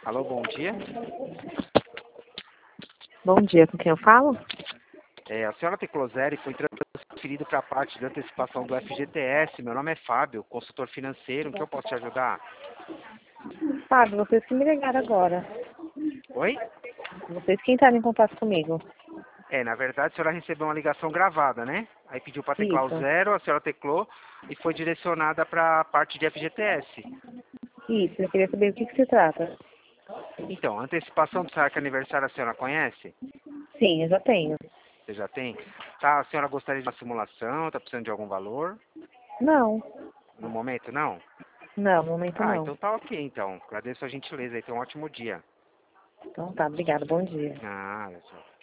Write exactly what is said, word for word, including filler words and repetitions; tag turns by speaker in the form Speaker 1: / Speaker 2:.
Speaker 1: Alô, bom dia.
Speaker 2: Bom dia, com quem eu falo?
Speaker 1: É, a senhora Tecloseri foi transferido para a parte de antecipação do F G T S. Meu nome é Fábio, consultor financeiro. Em que eu posso te ajudar?
Speaker 2: Fábio, vocês que me ligaram agora.
Speaker 1: Oi?
Speaker 2: Vocês que entraram em contato comigo.
Speaker 1: É, na verdade, a senhora recebeu uma ligação gravada, né? Aí pediu para teclar o
Speaker 2: Isso,
Speaker 1: zero, a senhora teclou e foi direcionada para a parte de F G T S.
Speaker 2: isso. Eu queria saber o que, que se trata.
Speaker 1: Então, antecipação do saque aniversário a senhora conhece?
Speaker 2: Sim, eu já tenho.
Speaker 1: Você já tem? Tá, a senhora gostaria de uma simulação? Tá precisando de algum valor?
Speaker 2: Não,
Speaker 1: No momento, não?
Speaker 2: não, no momento
Speaker 1: Ah,
Speaker 2: não.
Speaker 1: então tá ok, então. Agradeço a gentileza aí. Tenha um ótimo dia.
Speaker 2: Então tá, obrigada, bom dia.
Speaker 1: Ah, olha só.